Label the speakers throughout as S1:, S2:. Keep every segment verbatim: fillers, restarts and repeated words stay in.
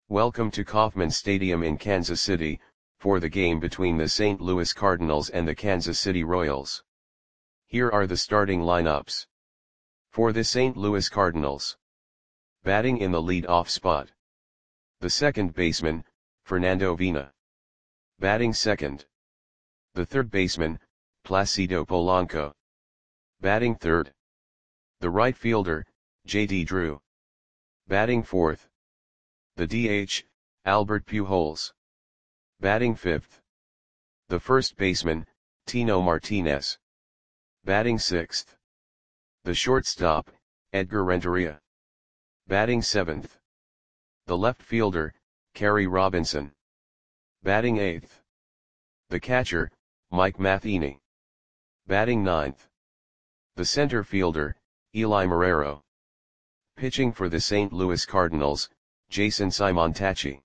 S1: Welcome to Kauffman Stadium in Kansas City, for the game between the Saint Louis Cardinals and the Kansas City Royals. Here are the starting lineups. For the Saint Louis Cardinals. Batting in the lead-off spot. The second baseman, Fernando Vina. Batting second. The third baseman, Placido Polanco. Batting third. The right fielder, J D Drew. Batting fourth. The D H, Albert Pujols. Batting fifth. The first baseman, Tino Martinez. Batting sixth. The shortstop, Edgar Renteria. Batting seventh. The left fielder, Kerry Robinson. Batting eighth. The catcher, Mike Matheny. Batting ninth. The center fielder, Eli Marrero. Pitching for the Saint Louis Cardinals, Jason Simontacchi.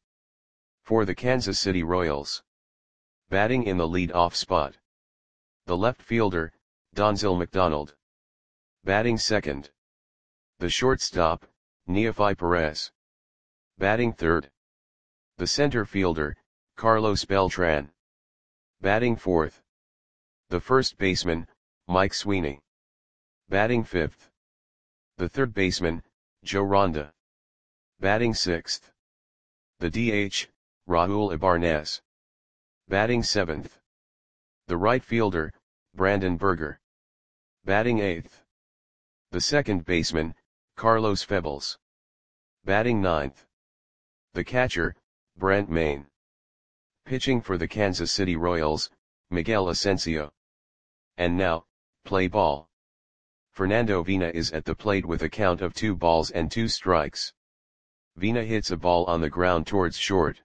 S1: For the Kansas City Royals. Batting in the lead-off spot. The left fielder, Donzel McDonald. Batting second. The shortstop, Neofi Perez. Batting third. The center fielder, Carlos Beltran. Batting fourth. The first baseman, Mike Sweeney. Batting fifth. The third baseman, Joe Ronda. Batting sixth. The D H, Raul Ibarnez. Batting seventh. The right fielder, Brandon Berger. Batting eighth. The second baseman, Carlos Febles. Batting ninth. The catcher, Brent Maine. Pitching for the Kansas City Royals, Miguel Asensio. And now, play ball. Fernando Vina is at the plate with a count of two balls and two strikes. Vina hits a ball on the ground towards short.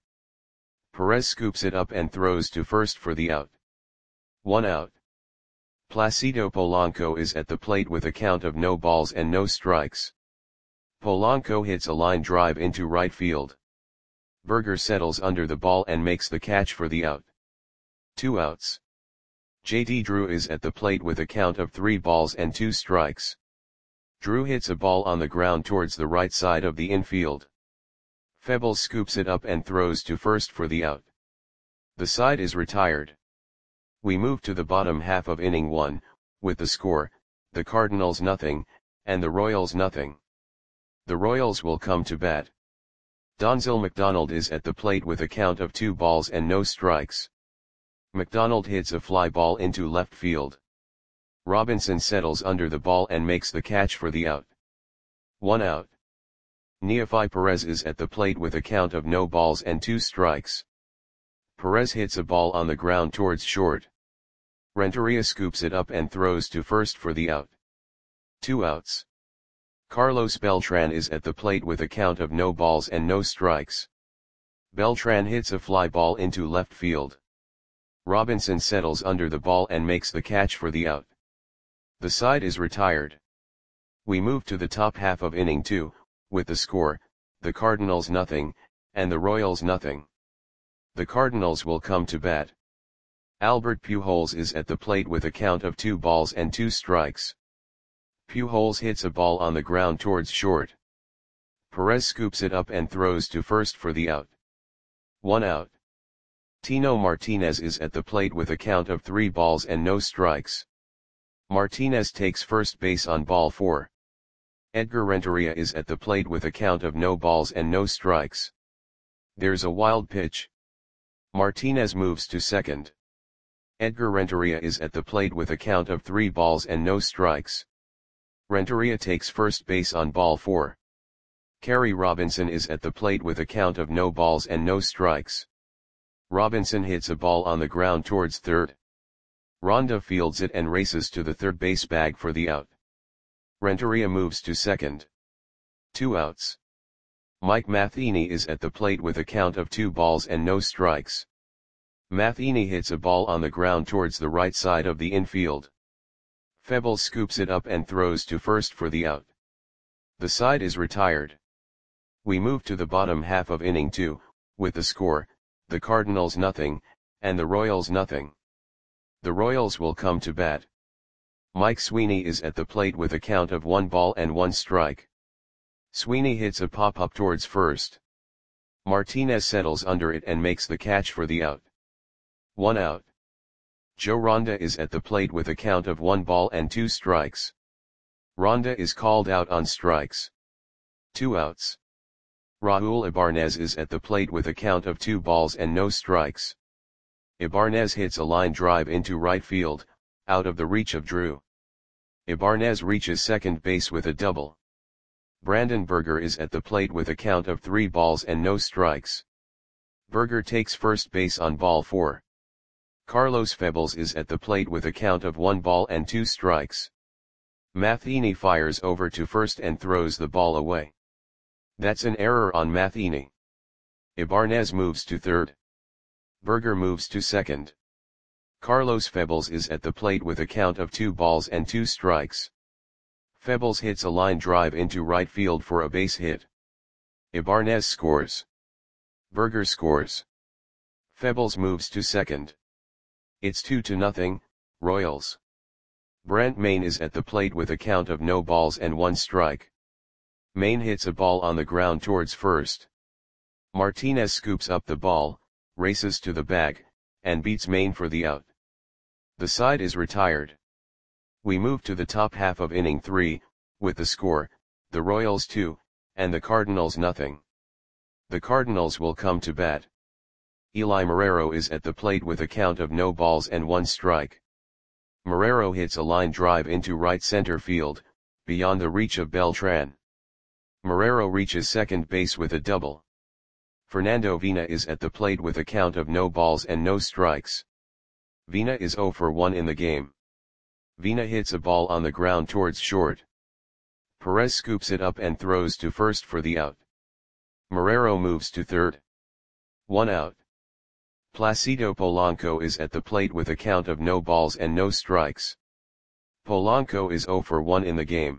S1: Perez scoops it up and throws to first for the out. One out. Placido Polanco is at the plate with a count of no balls and no strikes. Polanco hits a line drive into right field. Berger settles under the ball and makes the catch for the out. Two outs. J D Drew is at the plate with a count of three balls and two strikes. Drew hits a ball on the ground towards the right side of the infield. Febles scoops it up and throws to first for the out. The side is retired. We move to the bottom half of inning one, with the score, the Cardinals nothing, and the Royals nothing. The Royals will come to bat. Donzel McDonald is at the plate with a count of two balls and no strikes. McDonald hits a fly ball into left field. Robinson settles under the ball and makes the catch for the out. One out. Neofi Perez is at the plate with a count of no balls and two strikes. Perez hits a ball on the ground towards short. Renteria scoops it up and throws to first for the out. Two outs. Carlos Beltran is at the plate with a count of no balls and no strikes. Beltran hits a fly ball into left field. Robinson settles under the ball and makes the catch for the out. The side is retired. We move to the top half of inning two, with the score, the Cardinals nothing, and the Royals nothing. The Cardinals will come to bat. Albert Pujols is at the plate with a count of two balls and two strikes. Pujols hits a ball on the ground towards short. Perez scoops it up and throws to first for the out. One out. Tino Martinez is at the plate with a count of three balls and no strikes. Martinez takes first base on ball four. Edgar Renteria is at the plate with a count of no balls and no strikes. There's a wild pitch. Martinez moves to second. Edgar Renteria is at the plate with a count of three balls and no strikes. Renteria takes first base on ball four. Kerry Robinson is at the plate with a count of no balls and no strikes. Robinson hits a ball on the ground towards third. Ronda fields it and races to the third base bag for the out. Renteria moves to second. Two outs. Mike Matheny is at the plate with a count of two balls and no strikes. Matheny hits a ball on the ground towards the right side of the infield. Febles scoops it up and throws to first for the out. The side is retired. We move to the bottom half of inning two, with the score, the Cardinals nothing, and the Royals nothing. The Royals will come to bat. Mike Sweeney is at the plate with a count of one ball and one strike. Sweeney hits a pop-up towards first. Martinez settles under it and makes the catch for the out. One out. Joe Ronda is at the plate with a count of one ball and two strikes. Ronda is called out on strikes. Two outs. Raul Ibanez is at the plate with a count of two balls and no strikes. Ibanez hits a line drive into right field, out of the reach of Drew. Ibanez reaches second base with a double. Brandon Berger is at the plate with a count of three balls and no strikes. Berger takes first base on ball four. Carlos Febles is at the plate with a count of one ball and two strikes. Matheny fires over to first and throws the ball away. That's an error on Matheny. Ibanez moves to third. Berger moves to second. Carlos Febles is at the plate with a count of two balls and two strikes. Febles hits a line drive into right field for a base hit. Ibanez scores. Berger scores. Febles moves to second. It's two to nothing, Royals. Brent Mayne is at the plate with a count of no balls and one strike. Mayne hits a ball on the ground towards first. Martinez scoops up the ball, races to the bag, and beats Mayne for the out. The side is retired. We move to the top half of inning three, with the score, the Royals two, and the Cardinals nothing. The Cardinals will come to bat. Eli Marrero is at the plate with a count of no balls and one strike. Marrero hits a line drive into right center field, beyond the reach of Beltran. Marrero reaches second base with a double. Fernando Vina is at the plate with a count of no balls and no strikes. Vina is zero for one in the game. Vina hits a ball on the ground towards short. Perez scoops it up and throws to first for the out. Marrero moves to third. One out. Placido Polanco is at the plate with a count of no balls and no strikes. Polanco is zero for one in the game.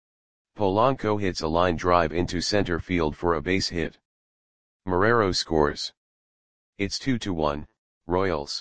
S1: Polanco hits a line drive into center field for a base hit. Marrero scores. It's two to one, Royals.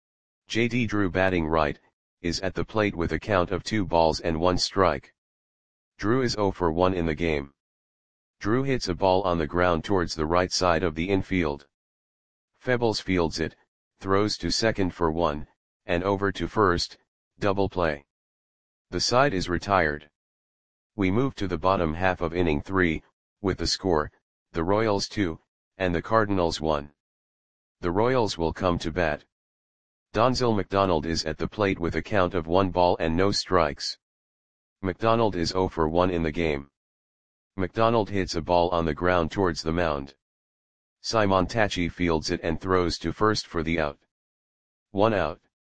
S1: J D Drew batting right, is at the plate with a count of two balls and one strike. Drew is zero for one in the game. Drew hits a ball on the ground towards the right side of the infield. Febles fields it, throws to second for one, and over to first, double play. The side is retired. We move to the bottom half of inning three, with the score, the Royals two, and the Cardinals one. The Royals will come to bat. Donzel McDonald is at the plate with a count of one ball and no strikes. McDonald is zero for one in the game. McDonald hits a ball on the ground towards the mound. Simontacchi fields it and throws to first for the out. One out.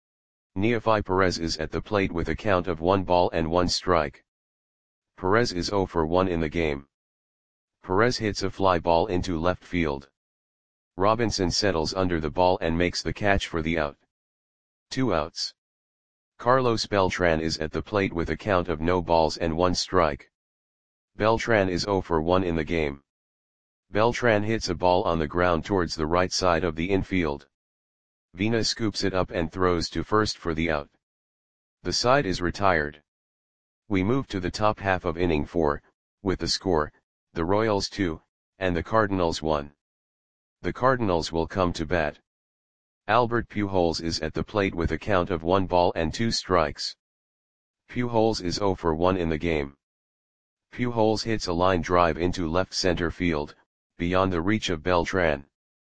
S1: Neofi Perez is at the plate with a count of one ball and one strike. Perez is zero for one in the game. Perez hits a fly ball into left field. Robinson settles under the ball and makes the catch for the out. Two outs. Carlos Beltran is at the plate with a count of no balls and one strike. Beltran is zero for one in the game. Beltran hits a ball on the ground towards the right side of the infield. Vina scoops it up and throws to first for the out. The side is retired. We move to the top half of inning four, with the score, the Royals two, and the Cardinals one. The Cardinals will come to bat. Albert Pujols is at the plate with a count of one ball and two strikes. Pujols is zero for one in the game. Pujols hits a line drive into left center field, beyond the reach of Beltran.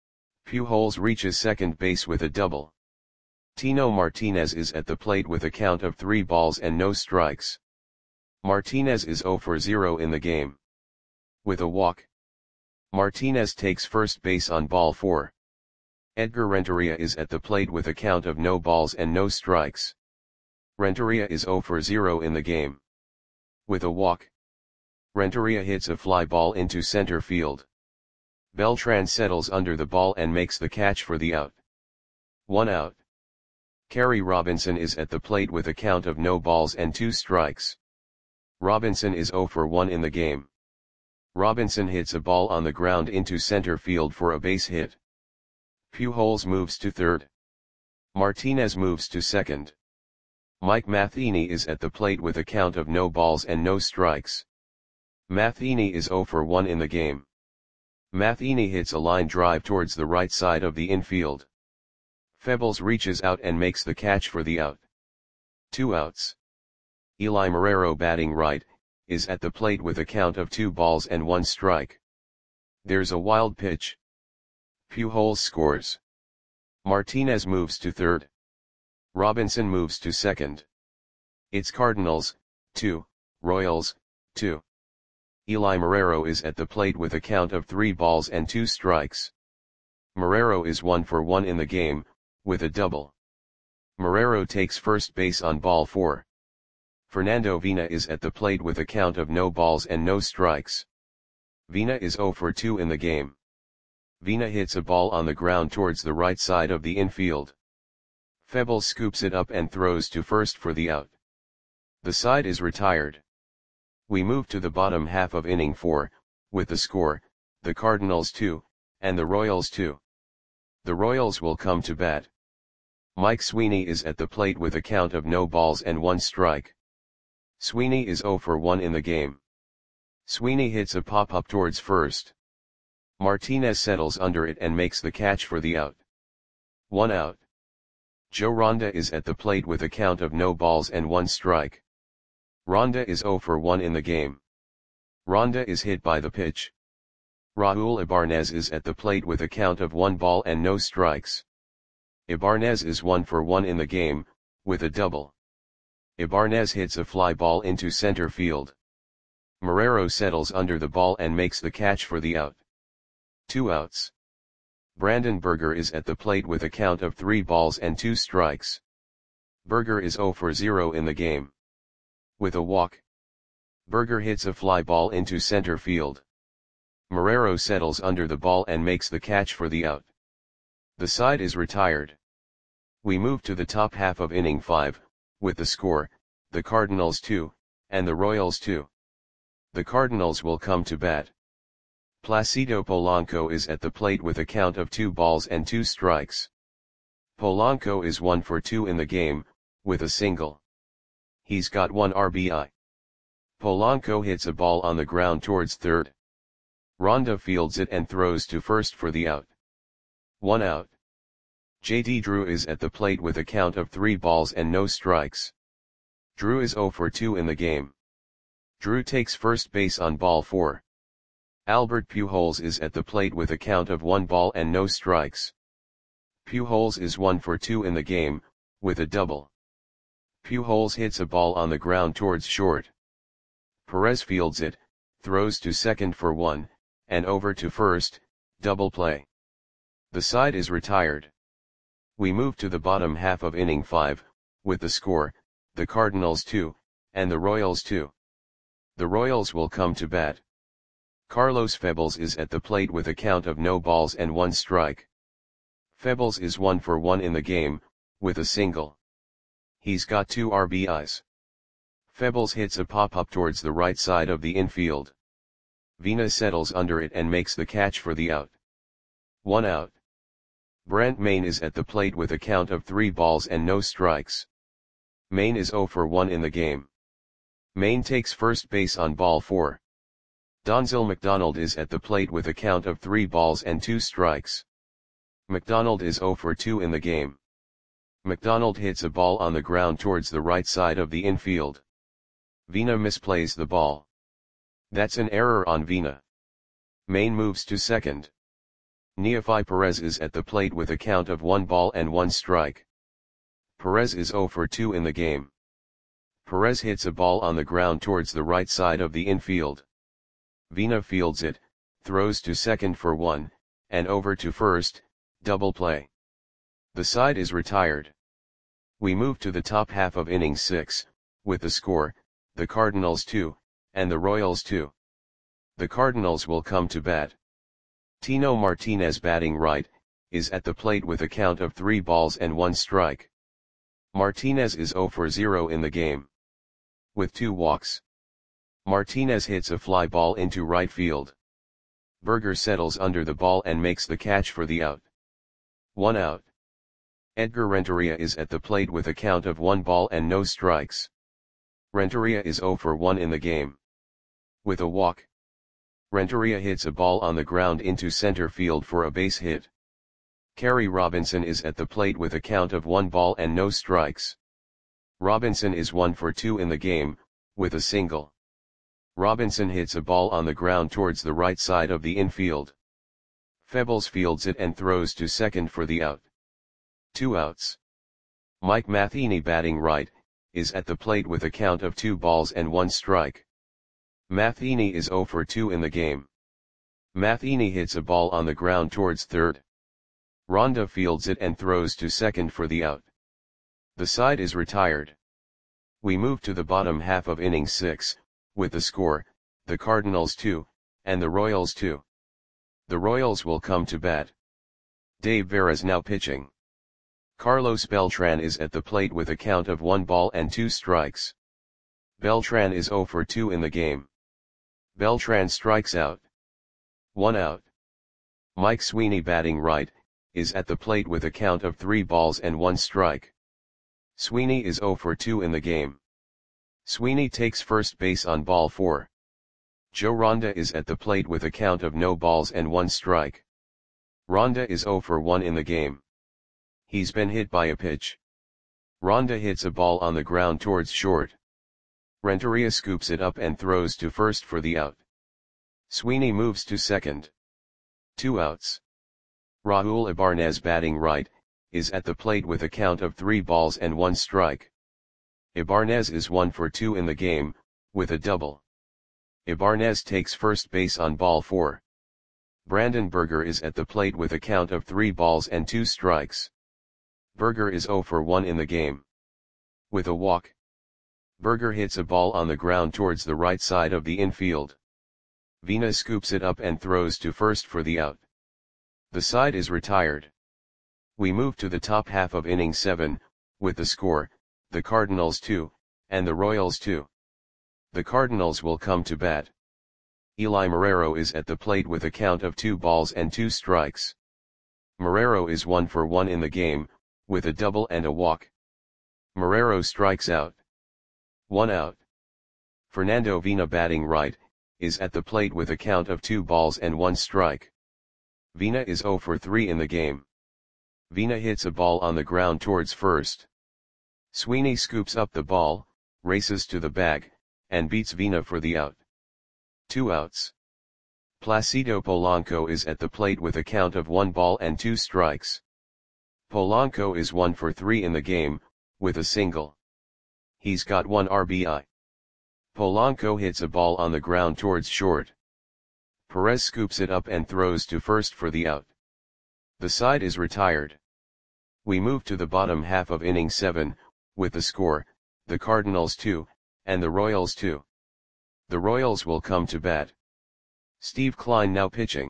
S1: Pujols reaches second base with a double. Tino Martinez is at the plate with a count of three balls and no strikes. Martinez is zero for zero in the game. With a walk. Martinez takes first base on ball four. Edgar Renteria is at the plate with a count of no balls and no strikes. Renteria is zero for zero in the game. With a walk. Renteria hits a fly ball into center field. Beltran settles under the ball and makes the catch for the out. One out. Kerry Robinson is at the plate with a count of no balls and two strikes. Robinson is zero for one in the game. Robinson hits a ball on the ground into center field for a base hit. Pujols moves to third. Martinez moves to second. Mike Matheny is at the plate with a count of no balls and no strikes. Matheny is zero for one in the game. Matheny hits a line drive towards the right side of the infield. Febles reaches out and makes the catch for the out. Two outs. Eli Marrero, batting right, is at the plate with a count of two balls and one strike. There's a wild pitch. Pujols scores. Martinez moves to third. Robinson moves to second. It's Cardinals, two, Royals, two. Eli Marrero is at the plate with a count of three balls and two strikes. Marrero is one for one in the game, with a double. Marrero takes first base on ball four. Fernando Vina is at the plate with a count of no balls and no strikes. Vina is zero for two in the game. Vina hits a ball on the ground towards the right side of the infield. Febles scoops it up and throws to first for the out. The side is retired. We move to the bottom half of inning four, with the score, the Cardinals two, and the Royals two. The Royals will come to bat. Mike Sweeney is at the plate with a count of no balls and one strike. Sweeney is zero for one in the game. Sweeney hits a pop-up towards first. Martinez settles under it and makes the catch for the out. One out. Joe Ronda is at the plate with a count of no balls and one strike. Ronda is zero for one in the game. Ronda is hit by the pitch. Raul Ibanez is at the plate with a count of one ball and no strikes. Ibanez is one for one in the game, with a double. Ibanez hits a fly ball into center field. Marrero settles under the ball and makes the catch for the out. Two outs. Brandon Berger is at the plate with a count of three balls and two strikes. Berger is zero for zero in the game. With a walk. Berger hits a fly ball into center field. Marrero settles under the ball and makes the catch for the out. The side is retired. We move to the top half of inning five, with the score, the Cardinals two, and the Royals two. The Cardinals will come to bat. Placido Polanco is at the plate with a count of two balls and two strikes. Polanco is one for two in the game, with a single. He's got one R B I. Polanco hits a ball on the ground towards third. Ronda fields it and throws to first for the out. One out. J D Drew is at the plate with a count of three balls and no strikes. Drew is zero for two in the game. Drew takes first base on ball four. Albert Pujols is at the plate with a count of one ball and no strikes. Pujols is one for two in the game, with a double. Pujols hits a ball on the ground towards short. Perez fields it, throws to second for one, and over to first, double play. The side is retired. We move to the bottom half of inning five, with the score, the Cardinals two, and the Royals two. The Royals will come to bat. Carlos Febles is at the plate with a count of no balls and one strike. Febles is one for one in the game, with a single. He's got two R B Is. Febles hits a pop-up towards the right side of the infield. Vina settles under it and makes the catch for the out. One out. Brent Mayne is at the plate with a count of three balls and no strikes. Mayne is zero for one in the game. Mayne takes first base on ball four. Donzel McDonald is at the plate with a count of three balls and two strikes. McDonald is zero for two in the game. McDonald hits a ball on the ground towards the right side of the infield. Vina misplays the ball. That's an error on Vina. Mayne moves to second. Neefi Perez is at the plate with a count of one ball and one strike. Perez is zero for two in the game. Perez hits a ball on the ground towards the right side of the infield. Vina fields it, throws to second for one, and over to first, double play. The side is retired. We move to the top half of inning six, with the score, the Cardinals two, and the Royals two. The Cardinals will come to bat. Tino Martinez, batting right, is at the plate with a count of three balls and one strike. Martinez is zero for zero in the game. With two walks. Martinez hits a fly ball into right field. Berger settles under the ball and makes the catch for the out. One out. Edgar Renteria is at the plate with a count of one ball and no strikes. Renteria is zero for one in the game. With a walk. Renteria hits a ball on the ground into center field for a base hit. Kerry Robinson is at the plate with a count of one ball and no strikes. Robinson is one for two in the game, with a single. Robinson hits a ball on the ground towards the right side of the infield. Febbles fields it and throws to second for the out. Two outs. Mike Matheny, batting right, is at the plate with a count of two balls and one strike. Matheny is zero for two in the game. Matheny hits a ball on the ground towards third. Ronda fields it and throws to second for the out. The side is retired. We move to the bottom half of inning six, with the score, the Cardinals two, and the Royals two. The Royals will come to bat. Dave Veras now pitching. Carlos Beltran is at the plate with a count of one ball and two strikes. Beltran is zero for two in the game. Beltran strikes out. One out. Mike Sweeney, batting right, is at the plate with a count of three balls and one strike. Sweeney is zero for two in the game. Sweeney takes first base on ball four. Joe Ronda is at the plate with a count of no balls and one strike. Ronda is zero for one in the game. He's been hit by a pitch. Ronda hits a ball on the ground towards short. Renteria scoops it up and throws to first for the out. Sweeney moves to second. Two outs. Raul Ibanez, batting right, is at the plate with a count of three balls and one strike. Ibanez is one for two in the game, with a double. Ibanez takes first base on ball four. Brandon Berger is at the plate with a count of three balls and two strikes. Berger is zero for one in the game. With a walk. Berger hits a ball on the ground towards the right side of the infield. Vina scoops it up and throws to first for the out. The side is retired. We move to the top half of inning seven, with the score, the Cardinals two, and the Royals two. The Cardinals will come to bat. Eli Marrero is at the plate with a count of two balls and two strikes. Marrero is one for one in the game, with a double and a walk. Marrero strikes out. One out. Fernando Vina, batting right, is at the plate with a count of two balls and one strike. Vina is zero for three in the game. Vina hits a ball on the ground towards first. Sweeney scoops up the ball, races to the bag, and beats Vina for the out. Two outs. Placido Polanco is at the plate with a count of one ball and two strikes. Polanco is one for three in the game, with a single. He's got one R B I. Polanco hits a ball on the ground towards short. Perez scoops it up and throws to first for the out. The side is retired. We move to the bottom half of inning seven, with the score, the Cardinals two, and the Royals two. The Royals will come to bat. Steve Klein now pitching.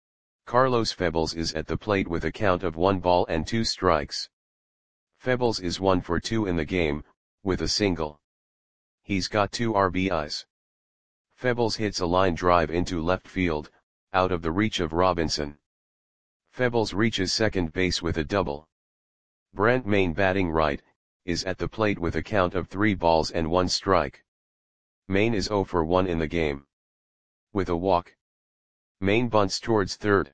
S1: Carlos Febbles is at the plate with a count of one ball and two strikes. Febbles is one for two in the game, with a single. He's got two R B Is. Febbles hits a line drive into left field, out of the reach of Robinson. Febbles reaches second base with a double. Brent Mayne, batting right, is at the plate with a count of three balls and one strike. Mayne is zero for one in the game. With a walk. Mayne bunts towards third.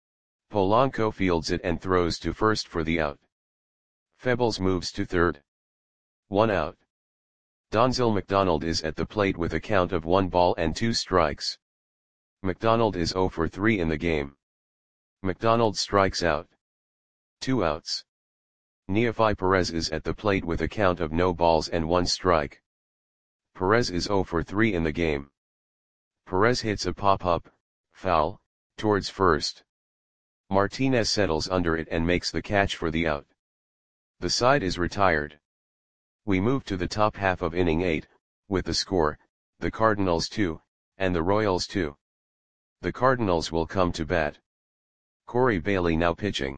S1: Polanco fields it and throws to first for the out. Febbles moves to third. One out. Donzel McDonald is at the plate with a count of one ball and two strikes. McDonald is zero for three in the game. McDonald strikes out. Two outs. Neofi Perez is at the plate with a count of no balls and one strike. Perez is zero for three in the game. Perez hits a pop-up, foul, towards first. Martinez settles under it and makes the catch for the out. The side is retired. We move to the top half of inning eight, with the score, the Cardinals two, and the Royals two. The Cardinals will come to bat. Corey Bailey now pitching.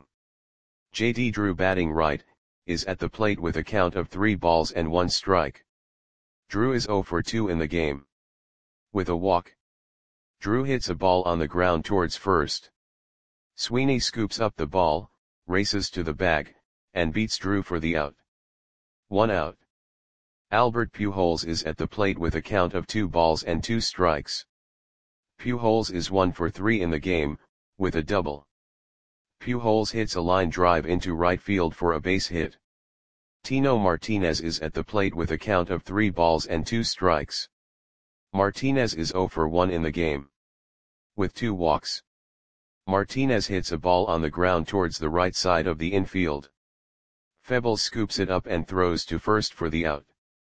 S1: J D Drew, batting right, is at the plate with a count of three balls and one strike. Drew is zero for two in the game. With a walk. Drew hits a ball on the ground towards first. Sweeney scoops up the ball, races to the bag, and beats Drew for the out. One out. Albert Pujols is at the plate with a count of two balls and two strikes. Pujols is one for three in the game, with a double. Pujols hits a line drive into right field for a base hit. Tino Martinez is at the plate with a count of three balls and two strikes. Martinez is zero for one in the game, with two walks. Martinez hits a ball on the ground towards the right side of the infield. Febles scoops it up and throws to first for the out.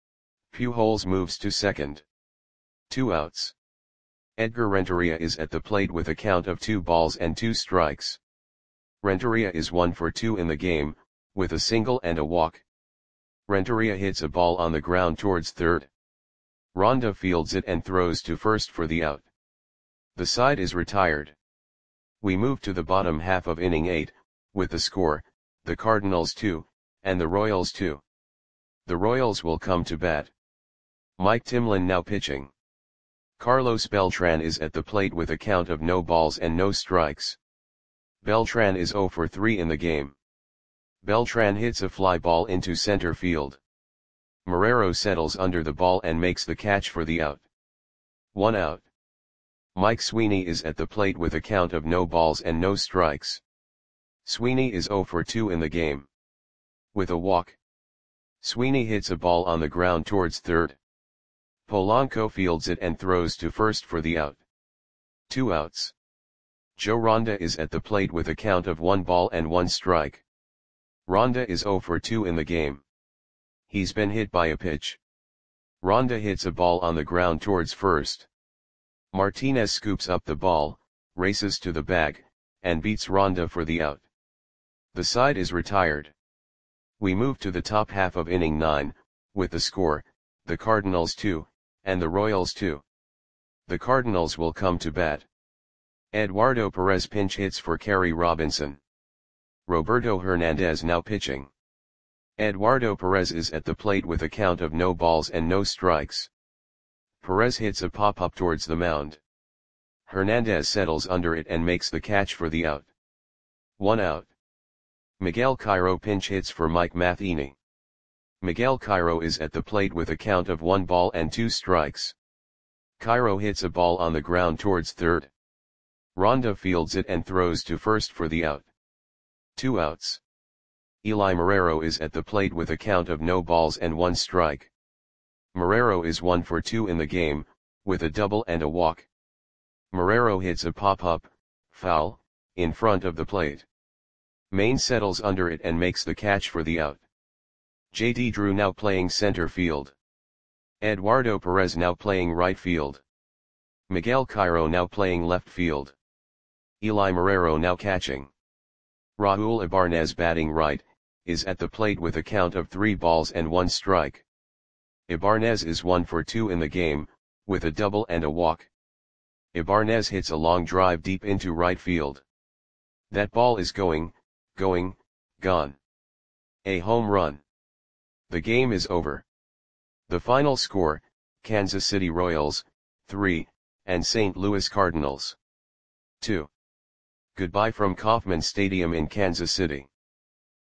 S1: Pujols moves to second. Two outs. Edgar Renteria is at the plate with a count of two balls and two strikes. Renteria is one for two in the game, with a single and a walk. Renteria hits a ball on the ground towards third. Ronda fields it and throws to first for the out. The side is retired. We move to the bottom half of inning eight, with the score, the Cardinals two, and the Royals two. The Royals will come to bat. Mike Timlin now pitching. Carlos Beltran is at the plate with a count of no balls and no strikes. Beltran is zero for three in the game. Beltran hits a fly ball into center field. Marrero settles under the ball and makes the catch for the out. One out. Mike Sweeney is at the plate with a count of no balls and no strikes. Sweeney is zero for two in the game, with a walk. Sweeney hits a ball on the ground towards third. Polanco fields it and throws to first for the out. Two outs. Joe Ronda is at the plate with a count of one ball and one strike. Ronda is zero for two in the game. He's been hit by a pitch. Ronda hits a ball on the ground towards first. Martinez scoops up the ball, races to the bag, and beats Ronda for the out. The side is retired. We move to the top half of inning nine, with the score, the Cardinals two, and the Royals two. The Cardinals will come to bat. Eduardo Perez pinch hits for Kerry Robinson. Roberto Hernandez now pitching. Eduardo Perez is at the plate with a count of no balls and no strikes. Perez hits a pop-up towards the mound. Hernandez settles under it and makes the catch for the out. One out. Miguel Cairo pinch hits for Mike Matheny. Miguel Cairo is at the plate with a count of one ball and two strikes. Cairo hits a ball on the ground towards third. Ronda fields it and throws to first for the out. Two outs. Eli Marrero is at the plate with a count of no balls and one strike. Marrero is one for two in the game, with a double and a walk. Marrero hits a pop-up, foul, in front of the plate. Maine settles under it and makes the catch for the out. J D Drew now playing center field. Eduardo Perez now playing right field. Miguel Cairo now playing left field. Eli Marrero now catching. Raul Ibanez batting right, is at the plate with a count of three balls and one strike. Ibanez is one for two in the game, with a double and a walk. Ibanez hits a long drive deep into right field. That ball is going, going, gone. A home run. The game is over. The final score, Kansas City Royals, three, and Saint Louis Cardinals, two. Goodbye from Kauffman Stadium in Kansas City.